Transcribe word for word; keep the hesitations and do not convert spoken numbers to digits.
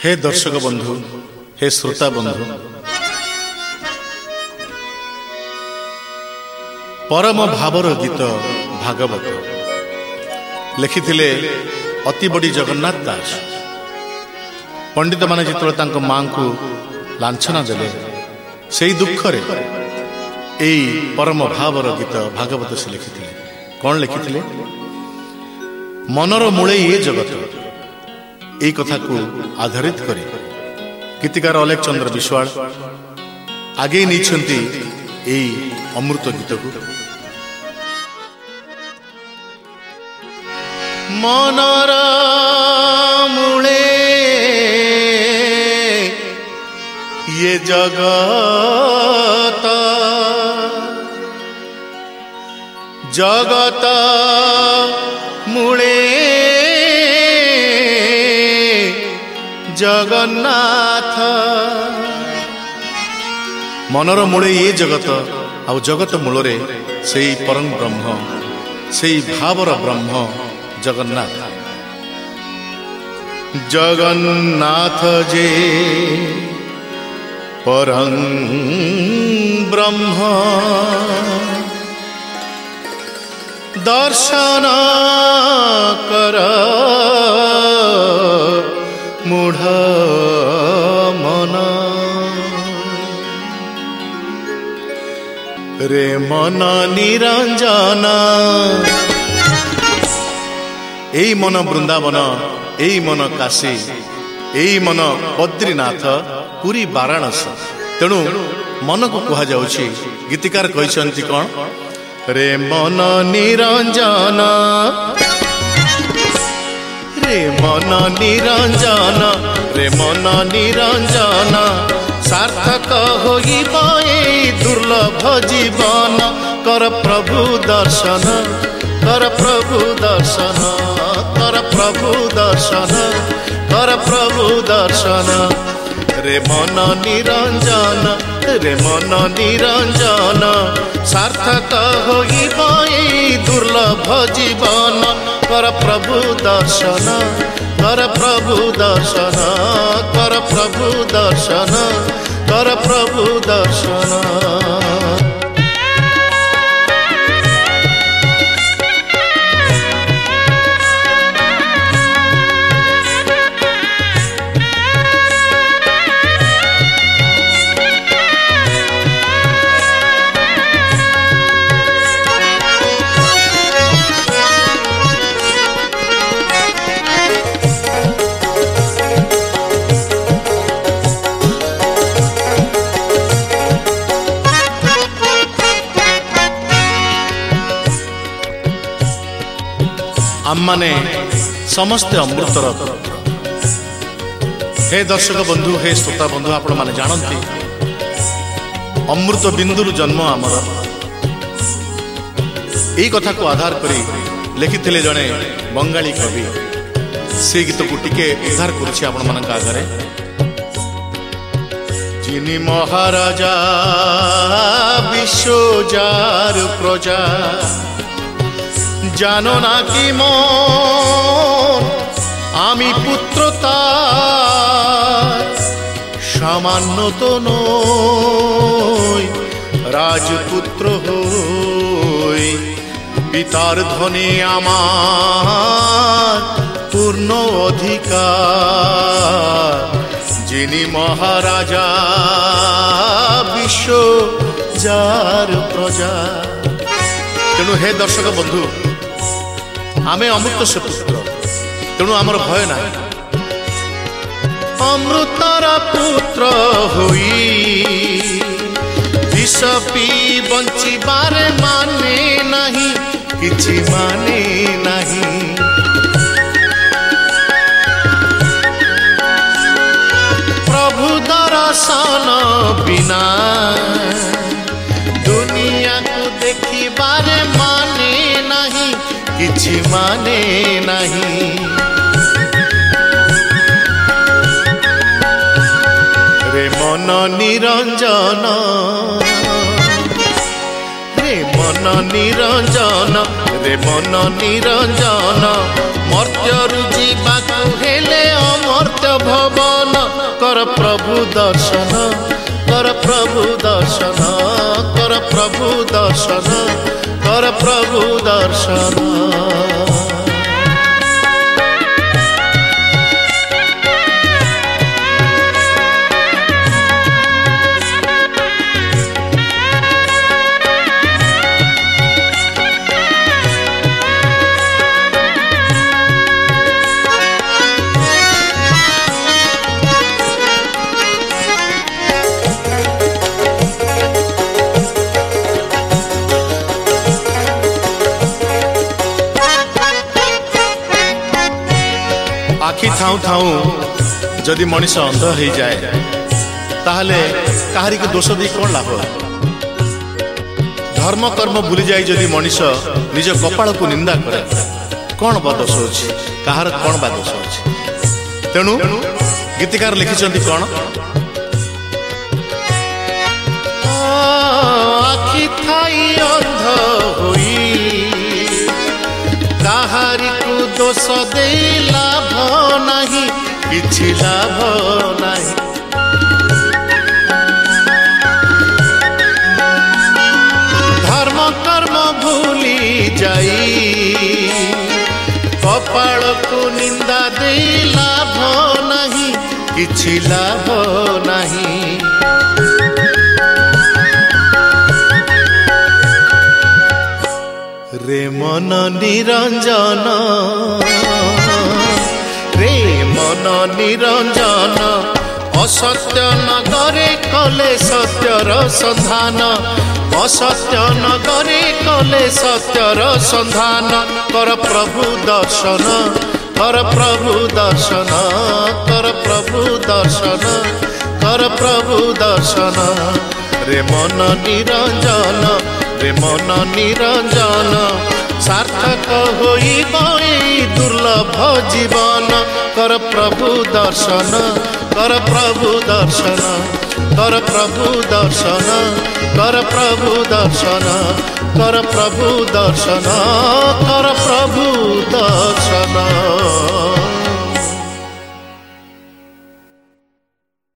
हे दर्शक बंधु, हे श्रोता बंधु, परम भावर गीत भागवत लिखिथिले अति बड़ी जगन्नाथ दास। पंडित माने जिते माँ को लाछना देले से दुखरे यही परम भावर गीत भागवत से लिखिथिले। कौन लिखिथिले? मनर मूले ये जगत, यही कथा को आधारित करी गीतिकार अलेख चंद्र विश्वाल आगे नहीं यही अमृत गीत को। मनर मूले ये जगत, जगत मूले जगन्नाथ। मनर मूले ये जगत आ जगत मूलरे से परम ब्रह्म, से भावर ब्रह्म जगन्नाथ। जगन्नाथ जे परम ब्रह्म, दर्शन कर मूढ़ मन। रे मन निरंजन, एई मन वृंदावन, एई मन काशी, एई मन बद्रीनाथ, पुरी वाराणसी। तेणु मन को कहा जाउछि, गीतिकार कहिसंती कोन? रे मन निरंजन, रे मन निरंजन, रे मन निरंजन, सार्थक होइब एई दुर्लभ जीवन। कर प्रभु दर्शन, कर प्रभु दर्शन, कर प्रभु दर्शन, कर प्रभु दर्शन। रे मन निरंजन, रे मन निरंजन, सार्थक होइब एई दुर्लभ जीवन। कर प्रभु दर्शन, कर प्रभु दर्शन, कर प्रभु दर्शन, कर प्रभु दर्शन। आम्माने समस्ते अमृतर पुत्र। हे दर्शक बंधु, हे श्रोता बंधु, आपण माने जानती अमृत बिंदुर जन्म आमर। यही कथा को आधार करी लिखिथिले जणे बंगाली कवि। से गीत को टिके उद्धार करुछि आपण मानक आगरे। जिनी महाराजा विश्व जार प्रजा, जानो ना कि मन आमी पुत्र तार, सामान्य तो नई राजपुत्र हई। पितार धने आमार पूर्ण अधिकार, जिनी महाराजा विश्व जार प्रजा। तेणु हे दर्शक बंधु, आमे अमृत से पुत्र, तेणु आमर भय ना। अमृतर पुत्र होई विष पी बंचिबार माने नहीं, किछि माने नहीं। प्रभु दर्शन बिना दुनिया को देखिबार माने नहीं, किछि माने नहीं। रे मन निरंजन, रे मन निरंजन, रे मन निरंजन। मर्त्यरु जीवाकु हेले अमर्त्य भवन, दर्शन कर प्रभु दर्शन कर प्रभु दर्शन कर प्रभु दर्शन। आखि थाऊ थाऊ जदि मनीष अंध हो जाए ताहले काहारी के दोष दी कौन लाभ। धर्म कर्म भूली जाए जदि मनीष निज कपाल को निंदा करे कौन बा दोष अच्छी कहार कौन बा दोष अच्छी। तेणु गीतिकार लिखिं कौन आखि थाई अंध होई काहारी को दोष दे लाभ नहीं किछि लाभ नहीं। धर्म कर्म भूली जाई कपाल को निंदा दे लाभ नहीं किछि लाभ नहीं। रे मन निरंजन रे मन निरंजन असत्य नगरे कले सत्यर संधान असत्य नगरे कले सत्यर संधान। कर प्रभु दर्शन कर प्रभु दर्शन कर प्रभु दर्शन कर प्रभु दर्शन। रे मन निरंजन रे मन निरंजन सार्थक होइब एई दुर्लभ जीवन। कर प्रभु दर्शन कर प्रभु दर्शन कर प्रभु दर्शन कर प्रभु दर्शन कर प्रभु दर्शन कर प्रभु दर्शन।